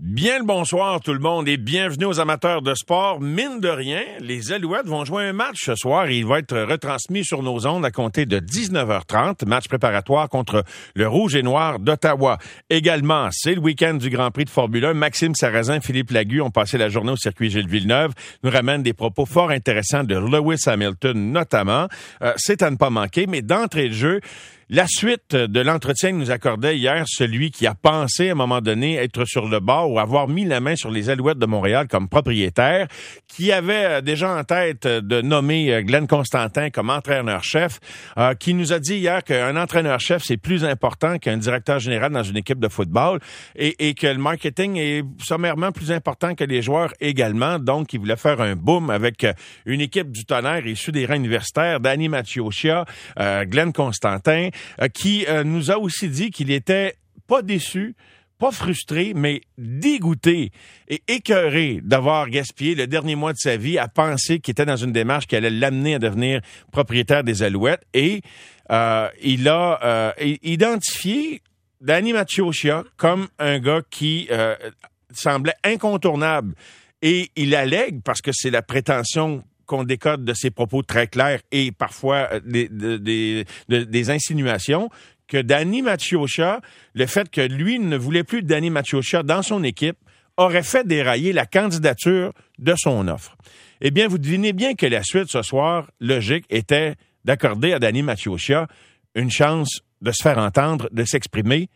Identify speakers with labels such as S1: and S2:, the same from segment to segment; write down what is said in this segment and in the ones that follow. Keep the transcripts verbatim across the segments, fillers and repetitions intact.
S1: Bien le bonsoir tout le monde et bienvenue aux amateurs de sport. Mine de rien, les Alouettes vont jouer un match ce soir et il va être retransmis sur nos ondes à compter de dix-neuf heures trente, match préparatoire contre le Rouge et Noir d'Ottawa. Également, c'est le week-end du Grand Prix de Formule un. Maxime Sarrazin, Philippe Lagu ont passé la journée au circuit Gilles Villeneuve, nous ramènent des propos fort intéressants de Lewis Hamilton notamment. Euh, c'est à ne pas manquer, mais d'entrée de jeu, la suite de l'entretien que nous accordait hier celui qui a pensé à un moment donné être sur le bord ou avoir mis la main sur les Alouettes de Montréal comme propriétaire, qui avait déjà en tête de nommer Glenn Constantin comme entraîneur-chef, euh, qui nous a dit hier qu'un entraîneur-chef, c'est plus important qu'un directeur général dans une équipe de football et, et que le marketing est sommairement plus important que les joueurs également. Donc, il voulait faire un boom avec une équipe du tonnerre issue des rangs universitaires, Danny Maciocia, euh, Glenn Constantin, qui euh, nous a aussi dit qu'il était pas déçu, pas frustré, mais dégoûté et écœuré d'avoir gaspillé le dernier mois de sa vie à penser qu'il était dans une démarche qui allait l'amener à devenir propriétaire des Alouettes. Et euh, il a euh, identifié Danny Maciocia comme un gars qui euh, semblait incontournable. Et il allègue, parce que c'est la prétention qu'on décode de ses propos très clairs et parfois des, des, des, des insinuations, que Danny Maciocia, le fait que lui ne voulait plus de Danny Maciocia dans son équipe, aurait fait dérailler la candidature de son offre. Eh bien, vous devinez bien que la suite ce soir, logique, était d'accorder à Danny Maciocia une chance de se faire entendre, de s'exprimer.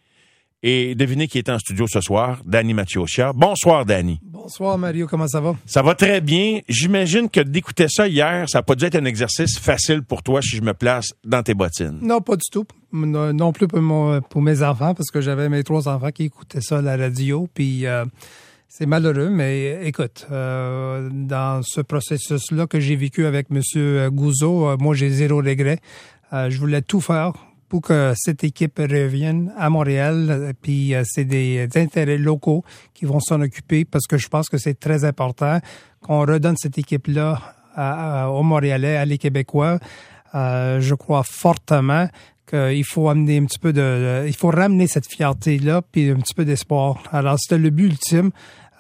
S1: Et devinez qui est en studio ce soir, Danny Maciocia. Bonsoir, Danny.
S2: Bonsoir, Mario. Comment ça va?
S1: Ça va très bien. J'imagine que d'écouter ça hier, ça n'a pas dû être un exercice facile pour toi si je me place dans tes bottines.
S2: Non, pas du tout. Non plus pour, mon, pour mes enfants, parce que j'avais mes trois enfants qui écoutaient ça à la radio. Puis euh, c'est malheureux, mais écoute, euh, dans ce processus-là que j'ai vécu avec M. Gouzeau, euh, moi, j'ai zéro regret. Euh, je voulais tout faire pour que cette équipe revienne à Montréal, puis euh, c'est des, des intérêts locaux qui vont s'en occuper parce que je pense que c'est très important qu'on redonne cette équipe-là à, à, aux Montréalais, à les Québécois. Euh, je crois fortement qu'il faut amener un petit peu de, de il faut ramener cette fierté-là puis un petit peu d'espoir. Alors c'était le but ultime.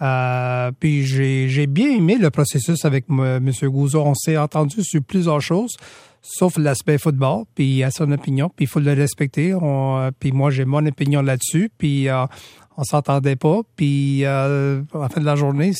S2: Euh, puis j'ai, j'ai bien aimé le processus avec M. Gouzeau. On s'est entendu sur plusieurs choses, sauf l'aspect football, puis il a son opinion, puis il faut le respecter. On, puis moi, j'ai mon opinion là-dessus, puis euh, on s'entendait pas. Puis euh, à la fin de la journée,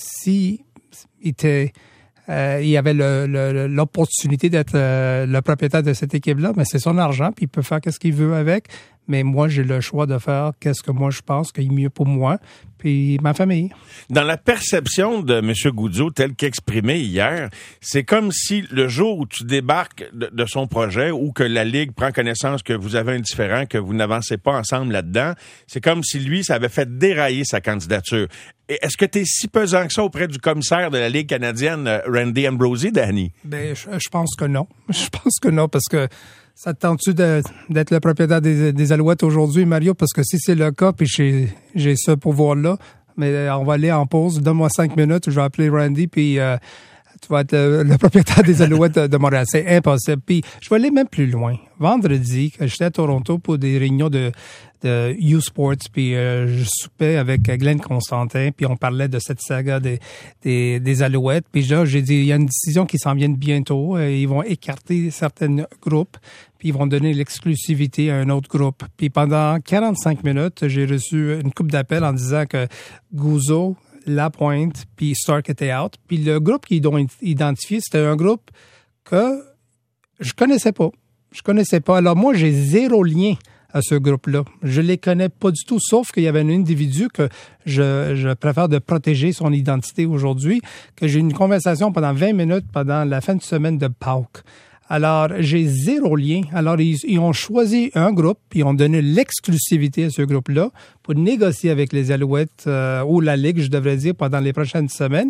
S2: si il était... Euh, il avait le, le, l'opportunité d'être euh, le propriétaire de cette équipe-là, mais c'est son argent, puis il peut faire ce qu'il veut avec. Mais moi, j'ai le choix de faire qu'est-ce que moi je pense qu'il est mieux pour moi, puis ma famille.
S1: Dans la perception de M. Gouzeau, tel qu'exprimé hier, c'est comme si le jour où tu débarques de, de son projet ou que la Ligue prend connaissance que vous avez un différend, que vous n'avancez pas ensemble là-dedans, c'est comme si lui, ça avait fait dérailler sa candidature. Et est-ce que tu es si pesant que ça auprès du commissaire de la Ligue canadienne, Randy Ambrosie, Danny?
S2: Ben, je, je pense que non. Je pense que non, parce que ça te tente-tu de, d'être le propriétaire des, des Alouettes aujourd'hui, Mario? Parce que si c'est le cas, puis j'ai, j'ai ce pouvoir-là, mais on va aller en pause. Donne-moi cinq minutes, je vais appeler Randy, puis euh, tu vas être le, le propriétaire des Alouettes de, de Montréal. C'est impossible. Puis je vais aller même plus loin. Vendredi, j'étais à Toronto pour des réunions de de U-Sports, puis euh, je soupais avec Glenn Constantin, puis on parlait de cette saga des, des, des Alouettes. Puis là, j'ai dit, il y a une décision qui s'en vient bientôt. Euh, ils vont écarter certains groupes, puis ils vont donner l'exclusivité à un autre groupe. Puis pendant quarante-cinq minutes, j'ai reçu une couple d'appels en disant que Gouzeau, Lapointe, puis Stark étaient out. Puis le groupe qu'ils ont identifié, c'était un groupe que je connaissais pas. Je connaissais pas. Alors moi, j'ai zéro lien à ce groupe-là. Je les connais pas du tout, sauf qu'il y avait un individu que je, je préfère de protéger son identité aujourd'hui, que j'ai eu une conversation pendant vingt minutes pendant la fin de semaine de Pâques. Alors, j'ai zéro lien. Alors, ils, ils ont choisi un groupe, puis ils ont donné l'exclusivité à ce groupe-là pour négocier avec les Alouettes, euh, ou la Ligue, je devrais dire, pendant les prochaines semaines.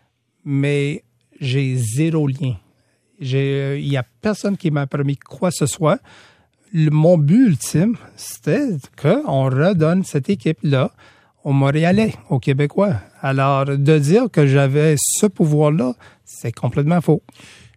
S2: Mais j'ai zéro lien. J'ai, il y a personne qui m'a promis quoi que ce soit. Le, mon but ultime, c'était qu'on redonne cette équipe-là aux Montréalais, aux Québécois. Alors, de dire que j'avais ce pouvoir-là, c'est complètement faux.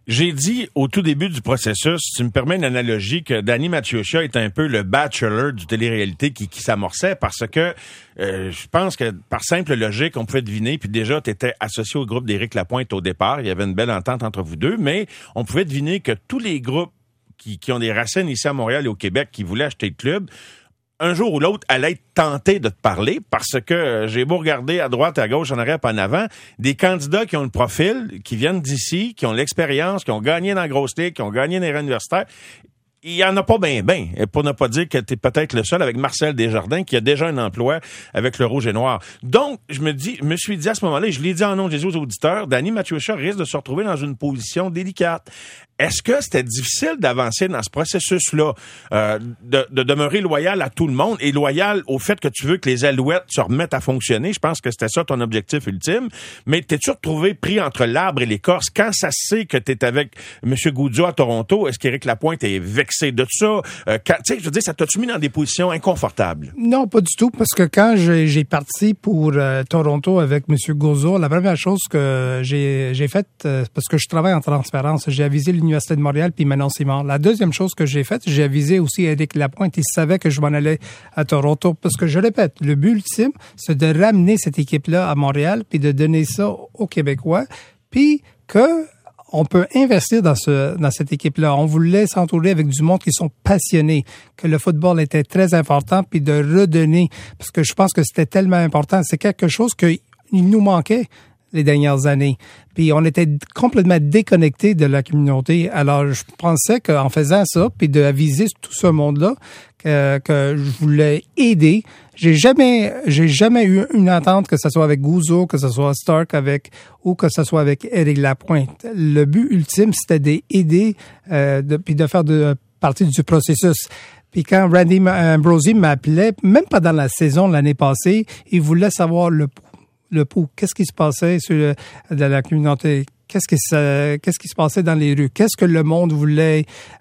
S1: J'ai dit au tout début du processus, si tu me permets une analogie, que Danny Matriosha est un peu le bachelor du télé-réalité qui, qui s'amorçait parce que euh, je pense que par simple logique, on pouvait deviner, puis déjà, tu étais associé au groupe d'Éric Lapointe au départ, il y avait une belle entente entre vous deux, mais on pouvait deviner que tous les groupes qui, qui ont des racines ici à Montréal et au Québec qui voulaient acheter le club, un jour ou l'autre, allait être tenté de te parler parce que euh, j'ai beau regarder à droite, à gauche, en arrière, pas en avant, des candidats qui ont le profil, qui viennent d'ici, qui ont l'expérience, qui ont gagné dans la grosse ligue, qui ont gagné dans les rangs universitaires. Il y en a pas bien, bien. Pour ne pas dire que tu es peut-être le seul avec Marcel Desjardins qui a déjà un emploi avec le Rouge et Noir. Donc, je me dis, me suis dit à ce moment-là, et je l'ai dit en nom de Jésus aux auditeurs, Danny Matriosha risque de se retrouver dans une position délicate. Est-ce que c'était difficile d'avancer dans ce processus-là, euh, de, de demeurer loyal à tout le monde et loyal au fait que tu veux que les Alouettes se remettent à fonctionner? Je pense que c'était ça ton objectif ultime. Mais t'es-tu retrouvé pris entre l'arbre et l'écorce quand ça sait que t'es avec M. Goudzo à Toronto? Est-ce qu'Éric Lapointe est vexé de ça? Euh, tu sais, je veux dire, ça t'a-tu mis dans des positions inconfortables?
S2: Non, pas du tout, parce que quand j'ai, j'ai parti pour euh, Toronto avec M. Goudzo, la première chose que j'ai, j'ai faite, euh, parce que je travaille en transparence, j'ai avisé l'Université de Montréal puis Manon Simard. La deuxième chose que j'ai faite, j'ai avisé aussi Éric Lapointe. Il savait que je m'en allais à Toronto, parce que je répète, le but ultime, c'est de ramener cette équipe-là à Montréal puis de donner ça aux Québécois, puis que on peut investir dans ce dans cette équipe-là. On voulait s'entourer avec du monde qui sont passionnés, que le football était très important, puis de redonner, parce que je pense que c'était tellement important. C'est quelque chose qu'il nous manquait les dernières années. Puis on était complètement déconnectés de la communauté. Alors, je pensais qu'en faisant ça, puis d'aviser tout ce monde-là, que, que je voulais aider. J'ai jamais, j'ai jamais eu une entente, que ce soit avec Goudzo, que ce soit Stark avec, ou que ce soit avec Éric Lapointe. Le but ultime, c'était d'aider, euh, de, puis de faire de, partie du processus. Puis quand Randy Ambrosie m'appelait, même pas dans la saison l'année passée, il voulait savoir le le pouls. Qu'est-ce qui se passait sur le, dans la communauté? Qu'est-ce qui se, qu'est-ce qui se passait dans les rues? Qu'est-ce que le monde voulait?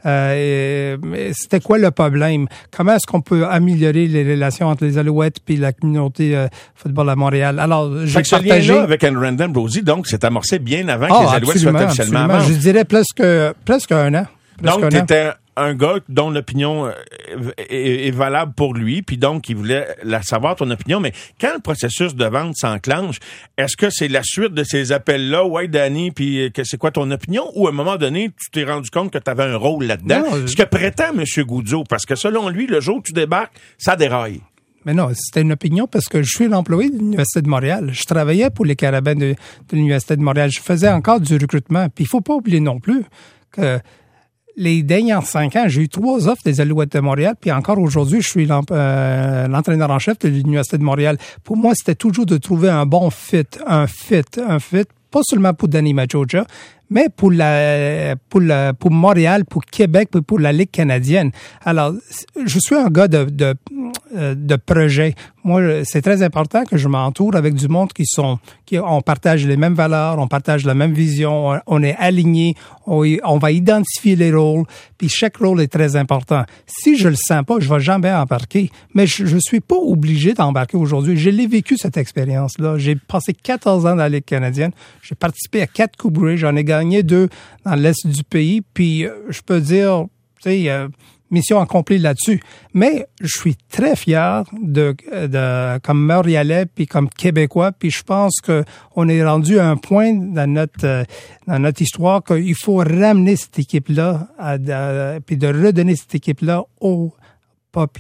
S2: Euh, c'était quoi le problème? Comment est-ce qu'on peut améliorer les relations entre les Alouettes puis la communauté euh, football à Montréal? Alors, j'ai
S1: ce
S2: partagé...
S1: lien-là avec Randy Ambrosie, donc, c'est amorcé bien avant
S2: oh,
S1: que les Alouettes soient officiellement
S2: absolument.
S1: membres.
S2: Je dirais presque, presque un an. Presque
S1: Donc,
S2: un
S1: t'étais un gars dont l'opinion est, est valable pour lui, puis donc, il voulait la savoir, ton opinion. Mais quand le processus de vente s'enclenche, est-ce que c'est la suite de ces appels-là, ouais, Danny, puis que c'est quoi ton opinion? Ou à un moment donné, tu t'es rendu compte que tu avais un rôle là-dedans? Non, ce que prétend M. Goudzo, parce que selon lui, le jour où tu débarques, ça déraille.
S2: Mais non, c'était une opinion parce que je suis l'employé de l'Université de Montréal. Je travaillais pour les Carabins de, de l'Université de Montréal. Je faisais encore du recrutement. Puis il faut pas oublier non plus que les dernières cinq ans, j'ai eu trois offres des Alouettes de Montréal, puis encore aujourd'hui, je suis euh, l'entraîneur en chef de l'Université de Montréal. Pour moi, c'était toujours de trouver un bon fit, un fit, un fit, pas seulement pour Danny Matriosha, mais pour la, pour la, pour Montréal, pour Québec, pour, pour la Ligue canadienne. Alors, je suis un gars de, de, de projet. Moi, c'est très important que je m'entoure avec du monde qui sont, qui, on partage les mêmes valeurs, on partage la même vision, on, on est alignés, on, on va identifier les rôles, puis chaque rôle est très important. Si je le sens pas, je vais jamais embarquer. Mais je, je suis pas obligé d'embarquer aujourd'hui. Je l'ai vécu, cette expérience-là. J'ai passé quatorze ans dans la Ligue canadienne. J'ai participé à quatre Coupes Grey. J'en ai gagné deux dans l'Est du pays. Puis, je peux dire, tu sais, euh, mission accomplie là-dessus. Mais je suis très fier de, de comme Montréalais puis comme Québécois. Puis je pense que on est rendu à un point dans notre dans notre histoire qu'il faut ramener cette équipe-là, à, à, puis de redonner cette équipe-là au peuple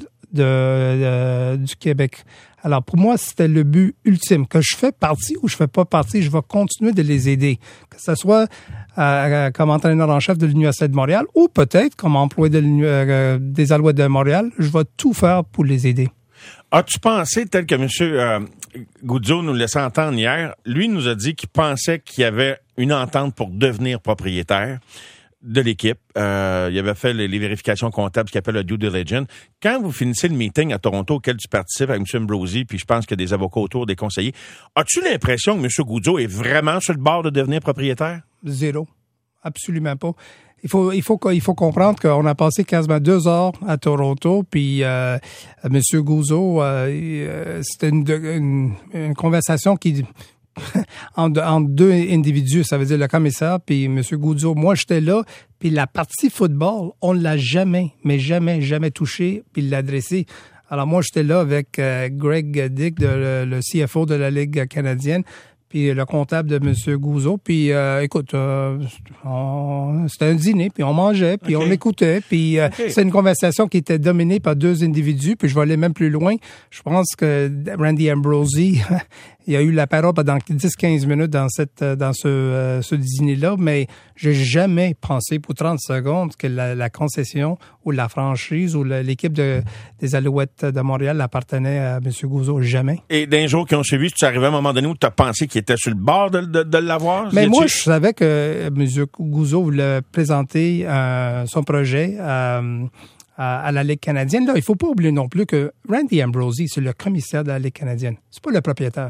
S2: de, de du Québec. Alors pour moi, c'était le but ultime. Que je fais partie ou je fais pas partie, je vais continuer de les aider. Que ce soit euh, comme entraîneur en chef de l'Université de Montréal ou peut-être comme employé de euh, des Alouettes de Montréal, je vais tout faire pour les aider.
S1: As-tu pensé, tel que M. Euh, Goudzo nous laissait entendre hier, lui nous a dit qu'il pensait qu'il y avait une entente pour devenir propriétaire de l'équipe. Euh, il avait fait les, les vérifications comptables, ce qu'il appelle le due diligence. Quand vous finissez le meeting à Toronto auquel tu participes avec M. Ambrosie, puis je pense qu'il y a des avocats autour, des conseillers, as-tu l'impression que M. Goudzo est vraiment sur le bord de devenir propriétaire?
S2: Zéro. Absolument pas. Il faut, il faut, il faut comprendre qu'on a passé quasiment deux heures à Toronto, puis euh, M. Goudzo, euh, c'était une, une, une conversation qui entre, entre deux individus, ça veut dire le commissaire puis M. Guzzo. Moi, j'étais là, puis la partie football, on l'a jamais, mais jamais, jamais touché puis l'adressé. Alors moi, j'étais là avec euh, Greg Dick, de, le, le C F O de la Ligue canadienne, puis le comptable de M. Guzzo. Puis, euh, écoute, euh, on, c'était un dîner, puis on mangeait, puis okay. on écoutait. Puis, euh, okay. c'est une conversation qui était dominée par deux individus. Puis, je vais aller même plus loin. Je pense que Randy Ambrosie, il a eu la parole pendant dix à quinze minutes dans cette dans ce, euh, ce dîner-là, mais j'ai jamais pensé pour trente secondes que la, la concession ou la franchise ou la, l'équipe de, des Alouettes de Montréal appartenait à M. Guzzo. Jamais.
S1: Et d'un jour qui ont suivi, tu es arrivé à un moment donné où tu as pensé qu'il était sur le bord de, de, de l'avoir?
S2: Mais moi, je savais que M. Guzzo voulait présenter euh, son projet euh, à, à la Ligue canadienne. Là, il faut pas oublier non plus que Randy Ambrosie, c'est le commissaire de la Ligue canadienne. C'est pas le propriétaire.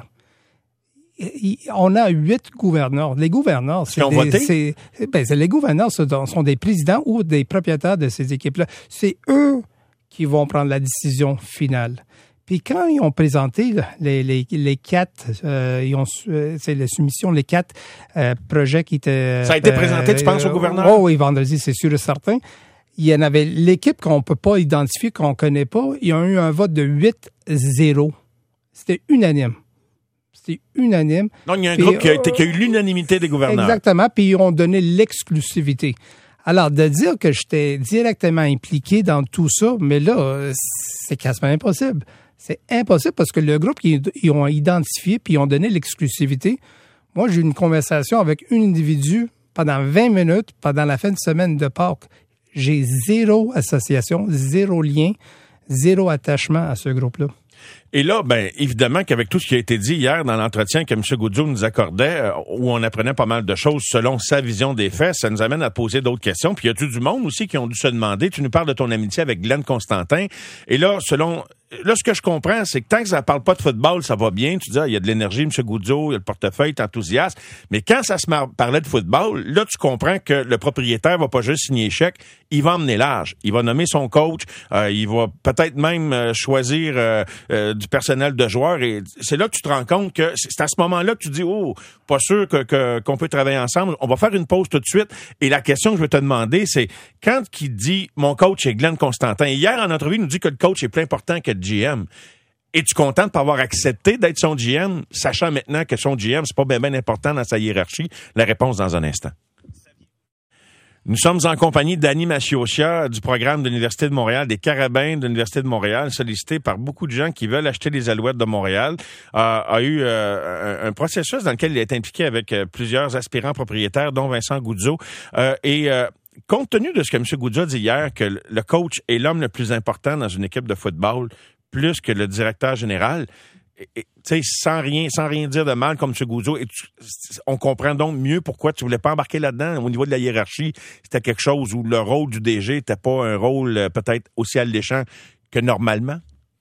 S2: On a huit gouverneurs. Les gouverneurs, c'est, des, c'est, ben, c'est les gouverneurs sont des présidents ou des propriétaires de ces équipes-là. C'est eux qui vont prendre la décision finale. Puis quand ils ont présenté les, les, les quatre, euh, ils ont, c'est la soumission, les quatre euh, projets qui étaient...
S1: Ça a été euh, présenté, tu penses, au gouverneur?
S2: Oh oui, vendredi, c'est sûr et certain. Il y en avait l'équipe qu'on peut pas identifier, qu'on connaît pas. Ils ont eu un vote de huit zéro. C'était unanime. C'était unanime.
S1: Donc, il y a un puis, groupe qui a, été, qui a eu l'unanimité des gouverneurs.
S2: Exactement, puis ils ont donné l'exclusivité. Alors, de dire que j'étais directement impliqué dans tout ça, mais là, c'est quasiment impossible. C'est impossible parce que le groupe qu'ils ils ont identifié puis ils ont donné l'exclusivité, moi, j'ai eu une conversation avec un individu pendant vingt minutes pendant la fin de semaine de Pâques. J'ai zéro association, zéro lien, zéro attachement à ce groupe-là.
S1: Et là, ben évidemment qu'avec tout ce qui a été dit hier dans l'entretien que M. Guzzo nous accordait, euh, où on apprenait pas mal de choses selon sa vision des faits, ça nous amène à poser d'autres questions. Puis il y a tout du monde aussi qui ont dû se demander, tu nous parles de ton amitié avec Glenn Constantin, et là, selon... Là, ce que je comprends, c'est que tant que ça ne parle pas de football, ça va bien. Tu dis, ah, il y a de l'énergie, M. Guzzo, il y a le portefeuille, t'es enthousiaste. Mais quand ça se mar- parlait de football, là, tu comprends que le propriétaire va pas juste signer chèque, il va emmener large. Il va nommer son coach, euh, il va peut-être même euh, choisir euh, euh, du personnel de joueurs. Et c'est là que tu te rends compte que c'est à ce moment-là que tu dis, oh, pas sûr que, que, qu'on peut travailler ensemble. On va faire une pause tout de suite. Et la question que je veux te demander, c'est quand il dit, mon coach est Glenn Constantin. Hier, en entrevue, il nous dit que le coach est plus important que le G M. Es-tu content de ne pas avoir accepté d'être son G M, sachant maintenant que son G M, c'est pas bien, bien important dans sa hiérarchie? La réponse dans un instant. Nous sommes en compagnie d'Annie Maciocia du programme de l'Université de Montréal, des Carabins de l'Université de Montréal, sollicité par beaucoup de gens qui veulent acheter les Alouettes de Montréal. Euh, a eu euh, un, un processus dans lequel il est impliqué avec euh, plusieurs aspirants propriétaires, dont Vincent Guzzo. Euh, et euh, compte tenu de ce que M. Guzzo a dit hier, que le coach est l'homme le plus important dans une équipe de football, plus que le directeur général, tu sais, sans rien, sans rien dire de mal comme M. Guzzo, et tu, on comprend donc mieux pourquoi tu voulais pas embarquer là-dedans. Au niveau de la hiérarchie, c'était quelque chose où le rôle du D G n'était pas un rôle euh, peut-être aussi alléchant que normalement.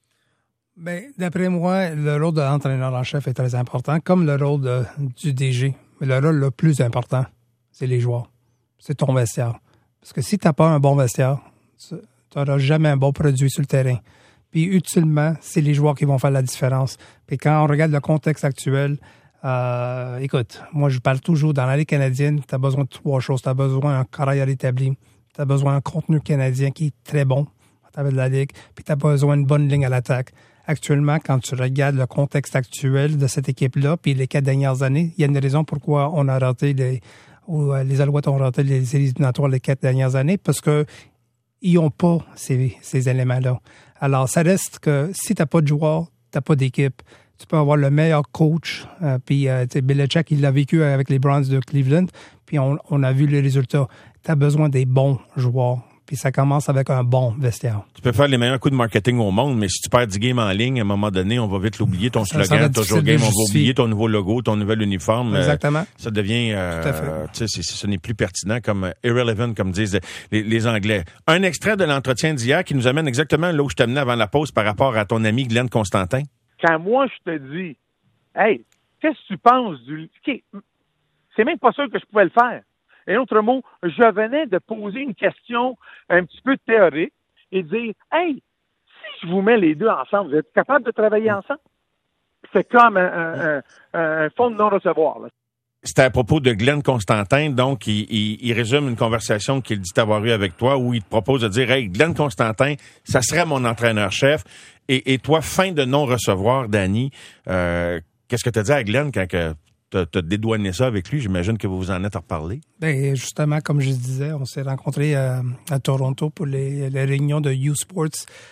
S2: Ben, d'après moi, le rôle de l'entraîneur en chef est très important, comme le rôle de, du D G. Mais le rôle le plus important, c'est les joueurs. C'est ton vestiaire. Parce que si tu n'as pas un bon vestiaire, tu n'auras jamais un bon produit sur le terrain. Puis, utilement, c'est les joueurs qui vont faire la différence. Puis, quand on regarde le contexte actuel, euh, écoute, moi, je parle toujours, dans la Ligue canadienne, tu as besoin de trois choses. Tu as besoin d'un carrière établi. Tu as besoin d'un contenu canadien qui est très bon à travers de la Ligue. Puis, tu as besoin d'une bonne ligne à l'attaque. Actuellement, quand tu regardes le contexte actuel de cette équipe-là, puis les quatre dernières années, il y a une raison pourquoi on a raté les, ou les Alouettes ont raté les séries éliminatoires les quatre dernières années, parce que ils n'ont pas ces, ces éléments-là. Alors, ça reste que si tu n'as pas de joueurs, tu n'as pas d'équipe. Tu peux avoir le meilleur coach. Euh, puis, euh, tu sais, Belichick, il l'a vécu avec les Browns de Cleveland. Puis, on, on a vu les résultats. Tu as besoin des bons joueurs. Puis, ça commence avec un bon vestiaire. Tu
S1: peux faire les meilleurs coups de marketing au monde, mais si tu perds dix games en ligne, à un moment donné, on va vite l'oublier. Ton ça, slogan, ça toujours game, on va oublier ton nouveau logo, ton nouvel uniforme.
S2: Exactement.
S1: Euh, ça devient, euh, Tout à fait. Tu sais, ce n'est plus pertinent comme « irrelevant », comme disent les, les Anglais. Un extrait de l'entretien d'hier qui nous amène exactement là où je t'amenais avant la pause par rapport à ton ami Glenn Constantin.
S3: Quand moi, je te dis « Hey, qu'est-ce que tu penses du... » C'est même pas sûr que je pouvais le faire. Et autre mot, je venais de poser une question un petit peu théorique et dire « Hey, si je vous mets les deux ensemble, vous êtes capable de travailler ensemble? » c'est comme un, un, un, un fonds de non-recevoir. Là.
S1: C'était à propos de Glenn Constantin, donc il, il, il résume une conversation qu'il dit avoir eue avec toi où il te propose de dire « Hey, Glenn Constantin, ça serait mon entraîneur-chef. » Et, et toi, fin de non-recevoir, Danny, euh, qu'est-ce que tu as dit à Glenn quand tu as dédouané ça avec lui? J'imagine que vous vous en êtes reparlé.
S2: Ben justement, comme je disais, on s'est rencontrés à, à Toronto pour les, les réunions de U-Sports.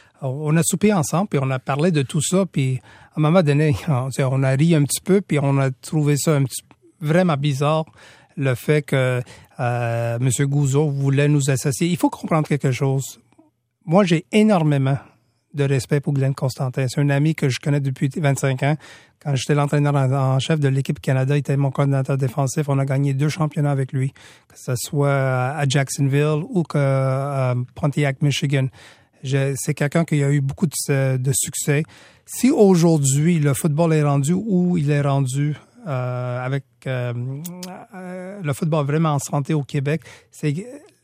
S2: On a soupé ensemble, puis on a parlé de tout ça, puis à un moment donné, on, on a ri un petit peu, puis on a trouvé ça un petit peu vraiment bizarre, le fait que euh, M. Gouzeau voulait nous associer. Il faut comprendre quelque chose. Moi, j'ai énormément de respect pour Glenn Constantin. C'est un ami que je connais depuis vingt-cinq ans. Quand j'étais l'entraîneur en chef de l'équipe Canada, il était mon coordinateur défensif. On a gagné deux championnats avec lui, que ce soit à Jacksonville ou à Pontiac, Michigan. Je, c'est quelqu'un qui a eu beaucoup de, de succès. Si aujourd'hui, le football est rendu où il est rendu, Euh, avec euh, euh, le football vraiment en santé au Québec, c'est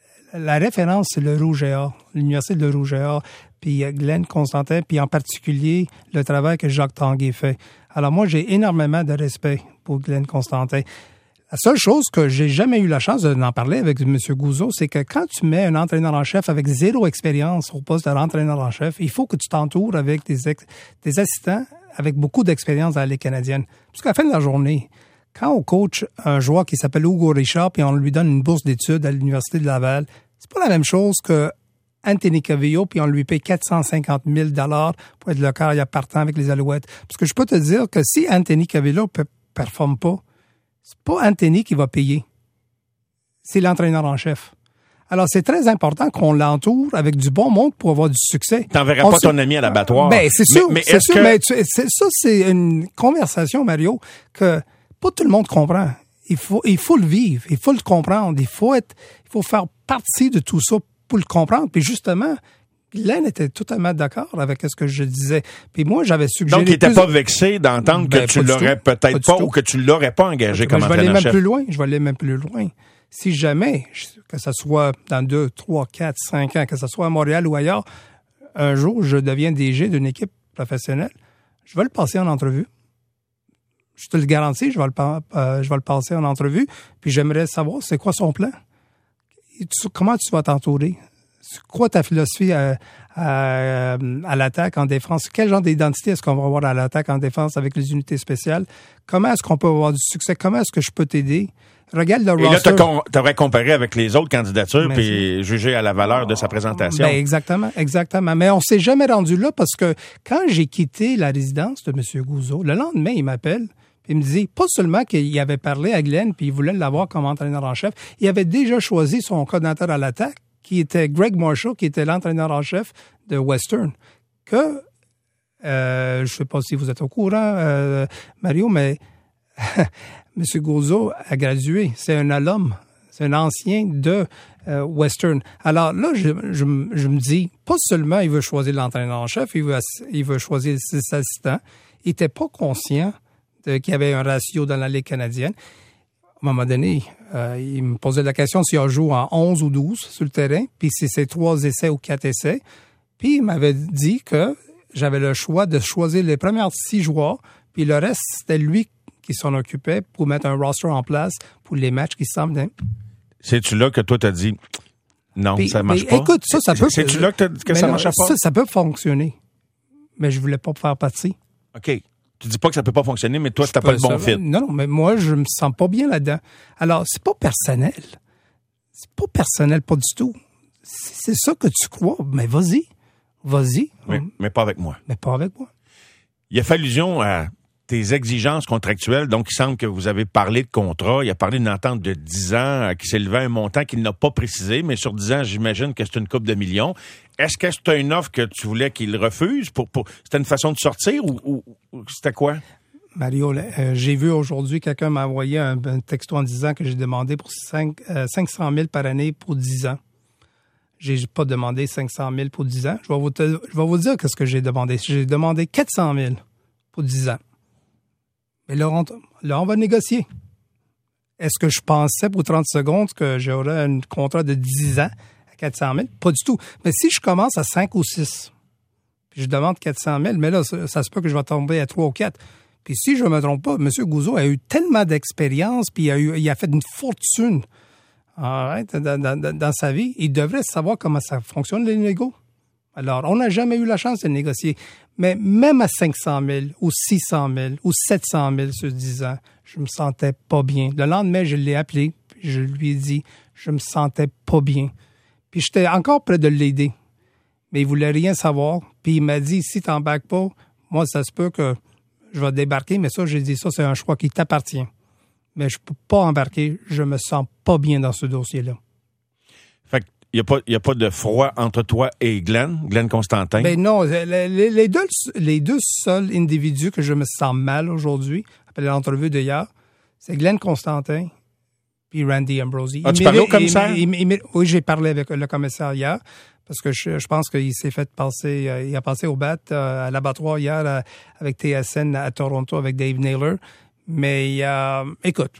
S2: la référence, c'est le Rouge et Or, l'université de Rouge et Or, puis Glenn Constantin, puis en particulier le travail que Jacques Tanguay fait. Alors moi, j'ai énormément de respect pour Glenn Constantin. La seule chose que j'ai jamais eu la chance d'en parler avec M. Gouzeau, c'est que quand tu mets un entraîneur en chef avec zéro expérience au poste de l'entraîneur en chef, il faut que tu t'entoures avec des, ex- des assistants avec beaucoup d'expérience dans la Ligue canadienne. Parce qu'à la fin de la journée, quand on coach un joueur qui s'appelle Hugo Richard et on lui donne une bourse d'études à l'Université de Laval, c'est pas la même chose que Anthony Cavillo puis on lui paye quatre cent cinquante mille dollars pour être le carrière partant avec les Alouettes. Parce que je peux te dire que si Anthony Cavillo ne performe pas, c'est pas Anthony qui va payer. C'est l'entraîneur en chef. Alors, c'est très important qu'on l'entoure avec du bon monde pour avoir du succès.
S1: T'enverrais
S2: on
S1: pas
S2: se...
S1: ton ami à l'abattoir.
S2: Ben, c'est sûr,
S1: mais, mais
S2: c'est
S1: est-ce
S2: sûr,
S1: que...
S2: mais tu, c'est, ça, c'est une conversation, Mario, que pas tout le monde comprend. Il faut, il faut le vivre, il faut le comprendre, il faut être, il faut faire partie de tout ça pour le comprendre. Puis justement, Glenn était totalement d'accord avec ce que je disais. Puis moi, j'avais suggéré...
S1: Donc, il n'était
S2: plus...
S1: pas vexé d'entendre
S2: ben,
S1: que tu l'aurais peut-être pas, pas ou que tu l'aurais pas engagé
S2: ben,
S1: comme
S2: entraîneur-chef. Je vais aller même plus loin, je vais aller même plus loin. Si jamais, que ce soit dans deux, trois, quatre, cinq ans, que ce soit à Montréal ou ailleurs, un jour, je deviens D G d'une équipe professionnelle, je vais le passer en entrevue. Je te le garantis, je vais le, euh, je vais le passer en entrevue, puis j'aimerais savoir c'est quoi son plan. Et tu, comment tu vas t'entourer? C'est quoi ta philosophie à, à, à l'attaque, en défense? Quel genre d'identité est-ce qu'on va avoir à l'attaque, en défense avec les unités spéciales? Comment est-ce qu'on peut avoir du succès? Comment est-ce que je peux t'aider? Regarde le
S1: Et
S2: roster.
S1: là, tu aurais comparé avec les autres candidatures puis jugé à la valeur de sa présentation.
S2: Ben exactement, exactement. Mais on s'est jamais rendu là parce que quand j'ai quitté la résidence de M. Gouzeau, le lendemain, il m'appelle et il me dit pas seulement qu'il avait parlé à Glenn puis il voulait l'avoir comme entraîneur en chef, il avait déjà choisi son coordinateur à l'attaque qui était Greg Marshall, qui était l'entraîneur en chef de Western. Que, euh, je sais pas si vous êtes au courant, euh, Mario, mais M. Gouzeau a gradué. C'est un alum. C'est un ancien de euh, Western. Alors là, je, je, je me dis, pas seulement il veut choisir l'entraîneur en chef, il veut, il veut choisir ses assistants. Il n'était pas conscient de, qu'il y avait un ratio dans la Ligue canadienne. À un moment donné, euh, il me posait la question s'il joue en onze ou douze sur le terrain, puis si c'est trois essais ou quatre essais. Puis il m'avait dit que j'avais le choix de choisir les premiers six joueurs, puis le reste, c'était lui qui s'en occupait pour mettre un roster en place pour les matchs qui semblent...
S1: C'est-tu là que toi, t'as dit non,
S2: puis,
S1: ça marche
S2: mais,
S1: pas?
S2: Écoute, ça, ça peut...
S1: C'est-tu là que, que ça
S2: non,
S1: marchait pas?
S2: Ça, ça peut fonctionner, mais je voulais pas faire partie.
S1: OK. Tu dis pas que ça peut pas fonctionner, mais toi, c'était pas le bon fit.
S2: Non, non, mais moi, je me sens pas bien là-dedans. Alors, c'est pas personnel. C'est pas personnel, pas du tout. C'est ça que tu crois, mais vas-y. Vas-y.
S1: Mais, mais pas avec moi.
S2: Mais pas avec moi.
S1: Il a fait allusion à tes exigences contractuelles. Donc, il semble que vous avez parlé de contrat. Il a parlé d'une entente de dix ans qui s'élevait à un montant qu'il n'a pas précisé, mais sur dix ans, j'imagine que c'est une coupe de millions. Est-ce que c'était une offre que tu voulais qu'il refuse? Pour, pour... C'était une façon de sortir ou, ou, ou c'était quoi?
S2: Mario, euh, j'ai vu aujourd'hui, quelqu'un m'a envoyé un, un texto en disant que j'ai demandé pour cinq, euh, cinq cent mille par année pour dix ans. J'ai pas demandé cinq cent mille pour dix ans. Je vais vous, te, je vais vous dire qu'est-ce que j'ai demandé. J'ai demandé quatre cent mille pour dix ans. Mais là on, là, on va négocier. Est-ce que je pensais pour trente secondes que j'aurais un contrat de dix ans à quatre cent mille? Pas du tout. Mais si je commence à cinq ou six, puis je demande quatre cent mille, mais là, ça, ça se peut que je vais tomber à trois ou quatre. Puis si je ne me trompe pas, M. Gouzeau a eu tellement d'expérience, puis il a, eu, il a fait une fortune right, dans, dans, dans sa vie. Il devrait savoir comment ça fonctionne, les négos. Alors, on n'a jamais eu la chance de négocier. Mais même à cinq cent mille ou six cent mille ou sept cent mille sur dix ans, je me sentais pas bien. Le lendemain, je l'ai appelé, puis je lui ai dit, je me sentais pas bien. Puis j'étais encore près de l'aider. Mais il voulait rien savoir. Puis il m'a dit, si t'embarques pas, moi, ça se peut que je vais débarquer. Mais ça, j'ai dit, ça, c'est un choix qui t'appartient. Mais je peux pas embarquer. Je me sens pas bien dans ce dossier-là.
S1: Fait qu'il n'y a pas, il y a pas de froid entre toi et Glenn, Glenn Constantin?
S2: Ben non. Les, les, deux, les deux seuls individus que je me sens mal aujourd'hui, après l'entrevue d'hier, c'est Glenn Constantin puis Randy Ambrosie.
S1: As-tu parlé au commissaire?
S2: Il, il, il, oui, j'ai parlé avec le commissaire hier, parce que je, je pense qu'il s'est fait passer, euh, il a passé au bat euh, à l'abattoir hier euh, avec T S N à Toronto avec Dave Naylor. Mais euh, écoute,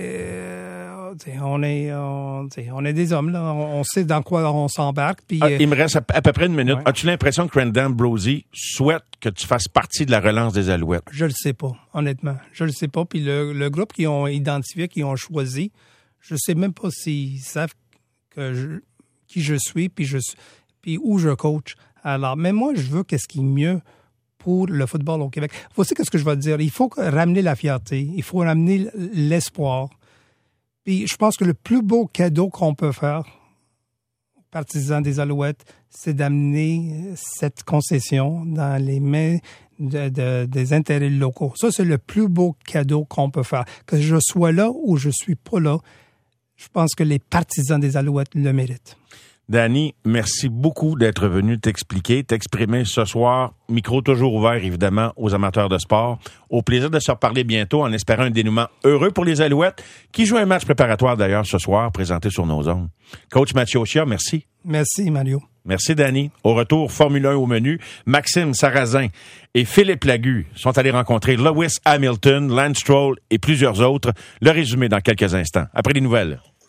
S2: euh, on est on, on est des hommes, là. On, on sait dans quoi on s'embarque. Puis,
S1: ah, il me reste à, à peu près une minute.
S2: Ouais.
S1: As-tu l'impression que Randy Ambrosie souhaite que tu fasses partie de la relance des Alouettes?
S2: Je le sais pas, honnêtement. Je le sais pas. Puis le, le groupe qu'ils ont identifié, qu'ils ont choisi, je sais même pas s'ils savent que je, qui je suis, puis je puis où je coach. Alors, mais moi, je veux qu'est-ce qui est mieux pour le football au Québec. Voici ce que je vais te dire. Il faut ramener la fierté. Il faut ramener l'espoir. Puis je pense que le plus beau cadeau qu'on peut faire aux partisans des Alouettes, c'est d'amener cette concession dans les mains de, de, des intérêts locaux. Ça, c'est le plus beau cadeau qu'on peut faire. Que je sois là ou je suis pas là, je pense que les partisans des Alouettes le méritent.
S1: Danny, merci beaucoup d'être venu t'expliquer, t'exprimer ce soir. Micro toujours ouvert, évidemment, aux amateurs de sport. Au plaisir de se reparler bientôt en espérant un dénouement heureux pour les Alouettes, qui jouent un match préparatoire d'ailleurs ce soir, présenté sur nos ondes. Coach Mathieu Chia, merci.
S2: Merci, Mario.
S1: Merci, Danny. Au retour, Formule un au menu. Maxime Sarrazin et Philippe Lagu sont allés rencontrer Lewis Hamilton, Lance Stroll et plusieurs autres. Le résumé dans quelques instants. Après les nouvelles.